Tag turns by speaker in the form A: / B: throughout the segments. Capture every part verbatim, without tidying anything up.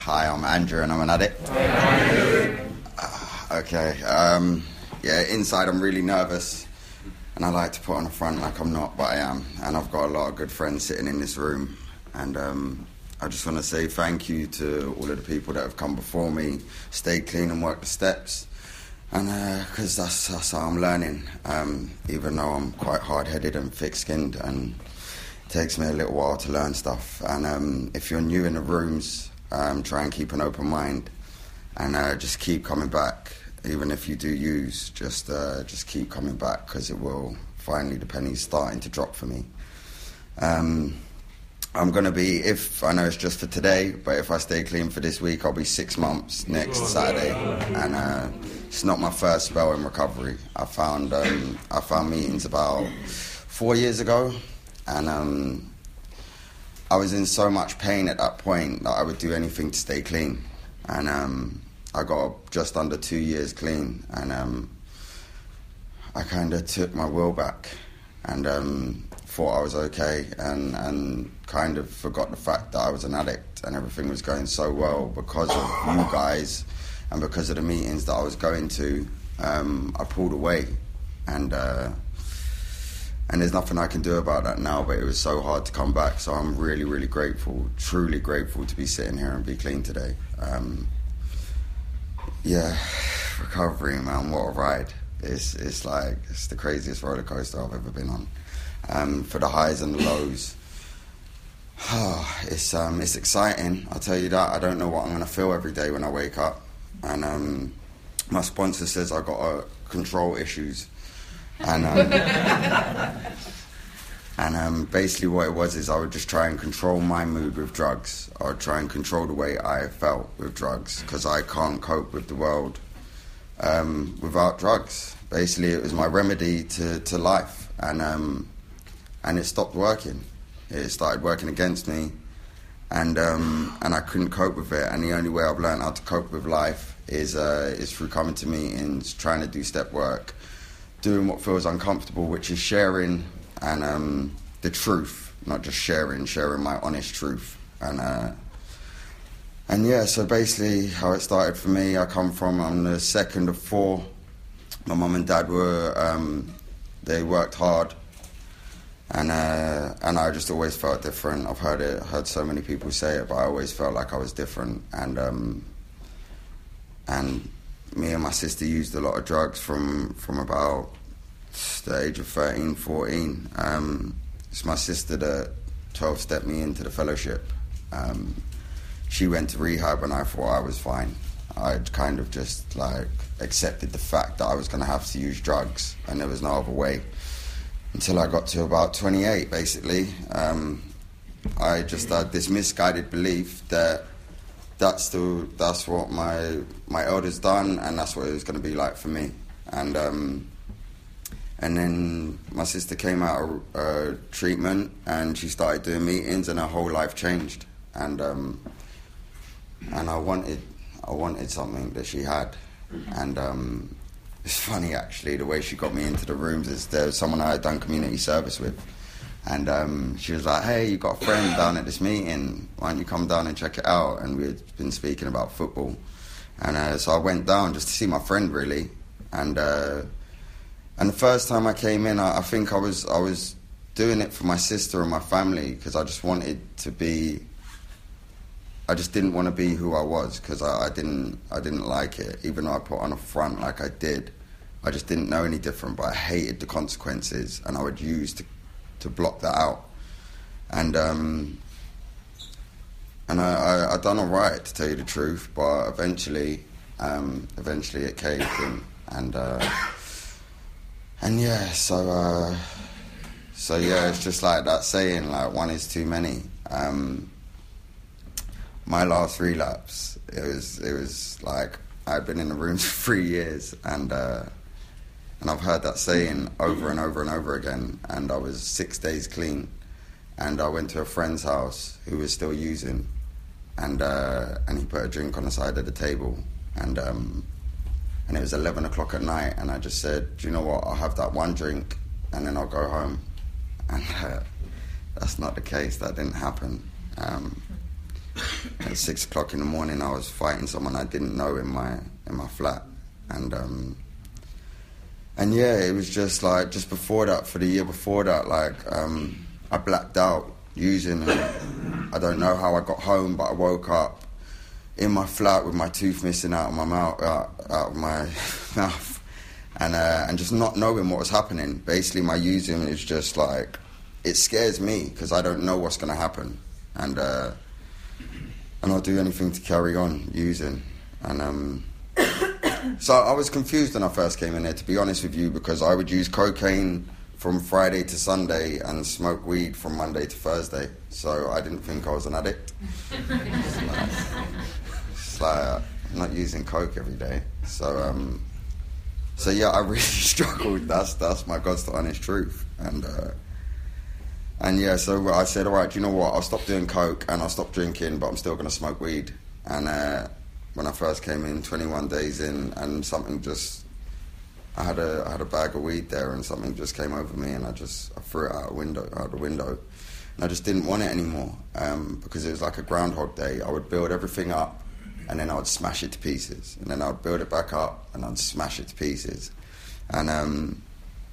A: Hi, I'm Andrew and I'm an addict. Uh, okay, um, yeah, inside I'm really nervous and I like to put on a front like I'm not, but I am. And I've got a lot of good friends sitting in this room. And um, I just want to say thank you to all of the people that have come before me, stayed clean and worked the steps. And because uh, that's, that's how I'm learning, um, even though I'm quite hard-headed and thick-skinned, and it takes me a little while to learn stuff. And um, if you're new in the rooms, um, try and keep an open mind, and uh, just keep coming back. Even if you do use, just uh, just keep coming back, because it will. Finally, the penny's starting to drop for me. Um, I'm going to be, if, I know it's just for today, but if I stay clean for this week, I'll be six months next Saturday. And uh, it's not my first spell in recovery. I found um, I found meetings about four years ago, and um, I was in so much pain at that point that I would do anything to stay clean. And um, I got just under two years clean, and um, I kind of took my will back and um, thought I was okay, and, and kind of forgot the fact that I was an addict and everything was going so well because of you guys and because of the meetings that I was going to. um, I pulled away, and uh, and there's nothing I can do about that now, but it was so hard to come back. So I'm really, really grateful, truly grateful to be sitting here and be clean today. Um, yeah, recovery, man, what a ride. It's, it's like, it's the craziest roller coaster I've ever been on. Um, for the highs and the lows, oh, it's um, it's exciting, I'll tell you that. I don't know what I'm going to feel every day when I wake up. And um, my sponsor says I've got uh, control issues. And um, and um, basically what it was is I would just try and control my mood with drugs. I would try and control the way I felt with drugs, because I can't cope with the world um, without drugs. Basically, it was my remedy to, to life. And um, and it stopped working. It started working against me, and um, and I couldn't cope with it. And the only way I've learned how to cope with life is uh, is through coming to meetings, trying to do step work, doing what feels uncomfortable, which is sharing and um, the truth, not just sharing, sharing my honest truth. And uh, and yeah, so basically how it started for me, I come from, I'm the second of four. My mum and dad were, um, they worked hard. And uh, and I just always felt different. I've heard it, heard so many people say it, but I always felt like I was different. And um, and me and my sister used a lot of drugs from from about the age of thirteen, fourteen. Um, it's my sister that twelve-stepped me into the fellowship. Um, she went to rehab and I thought I was fine. I'd kind of just like accepted the fact that I was going to have to use drugs, and there was no other way. Until I got to about twenty-eight, basically. Um, I just had this misguided belief that that's the that's what my my elders done, and that's what it was going to be like for me. And um, and then my sister came out of uh, treatment, and she started doing meetings, and her whole life changed. And um, and I wanted I wanted something that she had, and. Um, It's funny, actually, the way she got me into the rooms is there was someone I had done community service with, and um, she was like, hey, you got a friend down at this meeting, why don't you come down and check it out? And we had been speaking about football, and uh, so I went down just to see my friend, really. And uh, and the first time I came in, I, I think I was I was doing it for my sister and my family, because I just wanted to be, I just didn't want to be who I was, because I, I didn't I didn't like it. Even though I put on a front like I did, I just didn't know any different. But I hated the consequences, and I would use to to block that out. And um, and I, I I done all right, to tell you the truth. But eventually, um, eventually it caved in, and uh, and yeah, so uh, so yeah, it's just like that saying, like one is too many. Um, My last relapse, it was it was like I'd been in the room for three years, and uh, and I've heard that saying over and over and over again. And I was six days clean, and I went to a friend's house who was still using, and uh, and he put a drink on the side of the table, and um, and it was eleven o'clock at night, and I just said, do you know what? I'll have that one drink, and then I'll go home. And uh, that's not the case. That didn't happen. Um, At six o'clock in the morning, I was fighting someone I didn't know in my in my flat, and um, and yeah, it was just like just before that, for the year before that, like um, I blacked out using. And I don't know how I got home, but I woke up in my flat with my tooth missing out of my mouth, out, out of my mouth, and uh, and just not knowing what was happening. Basically, my using is just like it scares me because I don't know what's going to happen, and. Uh, And I'll do anything to carry on using. And um, so I was confused when I first came in there, to be honest with you, because I would use cocaine from Friday to Sunday and smoke weed from Monday to Thursday. So I didn't think I was an addict. It's like, it's like I'm not using coke every day. So um, so yeah, I really struggled. That's that's my God's honest truth. And. Uh, And yeah, so I said, all right, do you know what? I'll stop doing coke and I'll stop drinking, but I'm still going to smoke weed. And uh, when I first came in, twenty-one days in, and something just, I had a I had a bag of weed there, and something just came over me, and I just I threw it out a window, out the window, and I just didn't want it anymore um, because it was like a Groundhog Day. I would build everything up, and then I would smash it to pieces, and then I would build it back up, and I'd smash it to pieces, and. Um,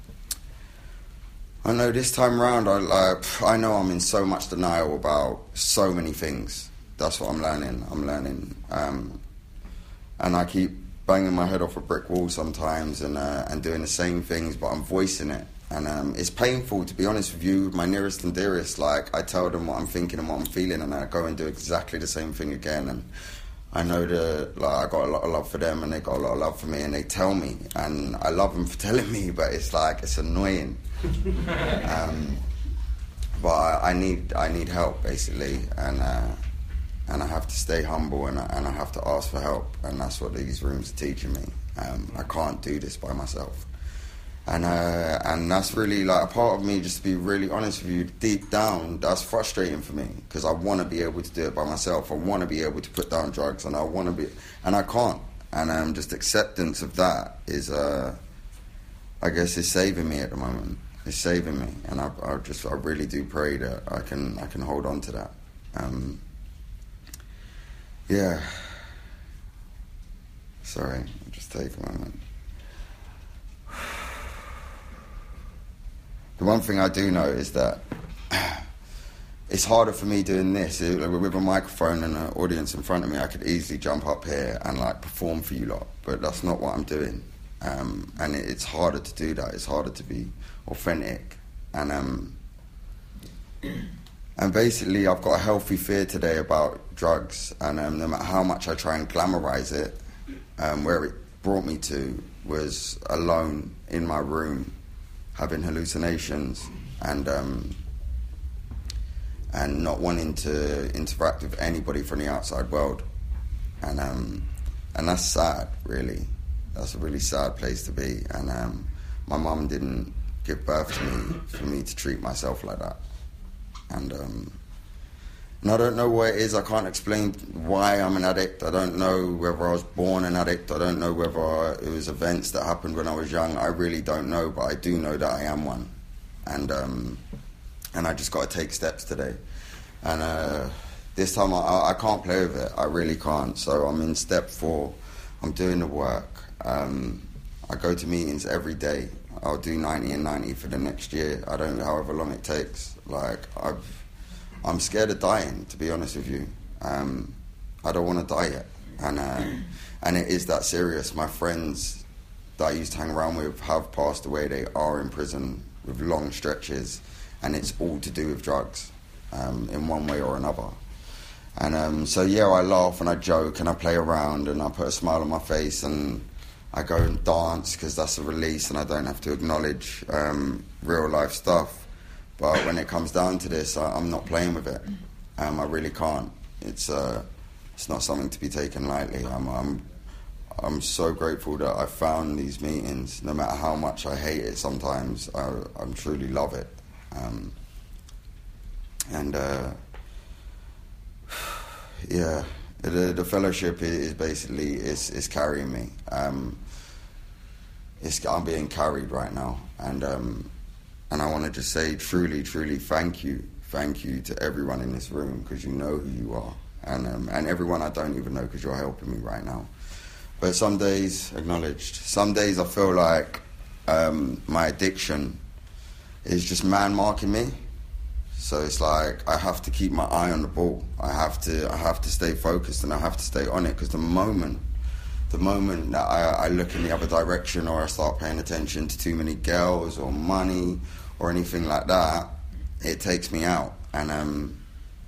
A: I know this time round, I like. I know I'm in so much denial about so many things. That's what I'm learning. I'm learning, um, and I keep banging my head off a brick wall sometimes, and uh, and doing the same things, but I'm voicing it, and um, it's painful, to be honest with you. My nearest and dearest, like I tell them what I'm thinking and what I'm feeling, and I go and do exactly the same thing again, and. I know that like, I got a lot of love for them, and they got a lot of love for me, and they tell me, and I love them for telling me, but it's like it's annoying. um, but I, I need I need help basically, and uh, and I have to stay humble, and I, and I have to ask for help, and that's what these rooms are teaching me. Um, I can't do this by myself, and uh, and that's really like a part of me. Just to be really honest with you, deep down, that's frustrating for me because I want to be able to do it by myself. I want to be able to put down drugs, and I want to be, and I can't. And um, just acceptance of that is, uh, I guess, is saving me at the moment. It's saving me, and I, I just, I really do pray that I can, I can hold on to that. Um, yeah. Sorry, I'll just take a moment. The one thing I do know is that it's harder for me doing this. With a microphone and an audience in front of me, I could easily jump up here and like perform for you lot, but that's not what I'm doing. Um, and it, it's harder to do that. It's harder to be authentic. And um, and basically, I've got a healthy fear today about drugs. And um, no matter how much I try and glamorize it, um, where it brought me to was alone in my room, having hallucinations, and um, and not wanting to interact with anybody from the outside world, and um, and that's sad, really. That's a really sad place to be. And um, my mum didn't give birth to me for me to treat myself like that, and um, and I don't know what it is. I can't explain why I'm an addict. I don't know whether I was born an addict. I don't know whether it was events that happened when I was young. I really don't know, but I do know that I am one. And um, and I just got to take steps today. And uh, this time I, I can't play with it. I really can't. So I'm in step four. I'm doing the work. Um, I go to meetings every day. I'll do ninety and ninety for the next year. I don't know, however long it takes. Like, I've... I'm scared of dying, to be honest with you. Um, I don't want to die yet. And uh, and it is that serious. My friends that I used to hang around with have passed away. They are in prison with long stretches, and it's all to do with drugs um, in one way or another. And um, so, yeah, I laugh and I joke and I play around and I put a smile on my face and I go and dance because that's a release and I don't have to acknowledge um, real life stuff. But when it comes down to this, I, I'm not playing with it. Um, I really can't. It's uh, it's not something to be taken lightly. I'm, I'm I'm so grateful that I found these meetings. No matter how much I hate it sometimes, I, I truly love it. Um, and uh, yeah, the, the fellowship is basically is is carrying me. Um, it's I'm being carried right now, and. Um, And I want to just say truly, truly thank you. Thank you to everyone in this room because you know who you are. and um, and everyone I don't even know, because you're helping me right now. But some days, acknowledged, some days I feel like um, my addiction is just man-marking me. So it's like I have to keep my eye on the ball. I have to I have to stay focused, and I have to stay on it, because the moment, the moment that I, I look in the other direction, or I start paying attention to too many girls or money or anything like that, it takes me out. And um,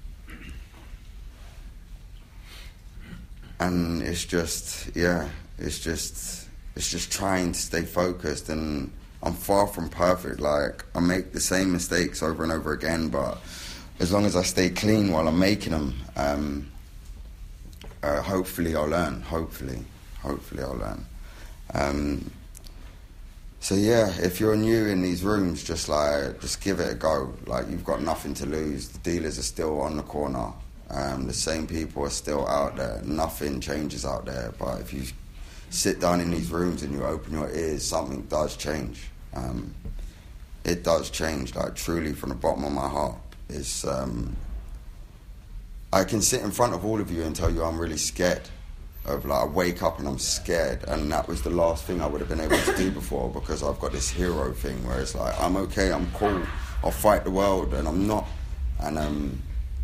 A: and it's just, yeah, it's just, it's just trying to stay focused. And I'm far from perfect. Like, I make the same mistakes over and over again, but as long as I stay clean while I'm making them, um, uh, hopefully I'll learn. Hopefully, hopefully I'll learn. Um, so yeah, if you're new in these rooms, just like, just give it a go. Like, you've got nothing to lose. The dealers are still on the corner. Um, the same people are still out there. Nothing changes out there. But if you sit down in these rooms and you open your ears, something does change. Um, it does change, like, truly, from the bottom of my heart. It's, um, I can sit in front of all of you and tell you I'm really scared. Of like, I wake up and I'm scared, and that was the last thing I would have been able to do before, because I've got this hero thing where it's like, I'm okay, I'm cool, I'll fight the world, and I'm not. And um,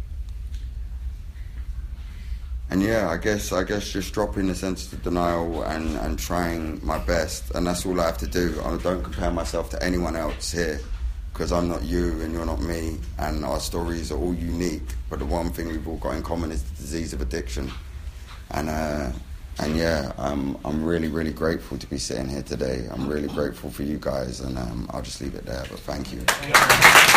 A: And yeah, I guess I guess just dropping the sense of denial and, and trying my best, and that's all I have to do. I don't compare myself to anyone else here, because I'm not you and you're not me, and our stories are all unique. But the one thing we've all got in common is the disease of addiction. And uh, and yeah, I'm I'm really really grateful to be sitting here today. I'm really grateful for you guys, and um, I'll just leave it there. But thank you.